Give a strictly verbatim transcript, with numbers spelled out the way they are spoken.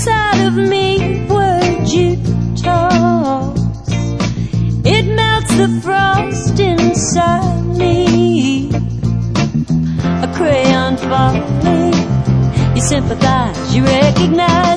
inside of me, words you toss, it melts the frost inside me. A crayon falling, you sympathize, you recognize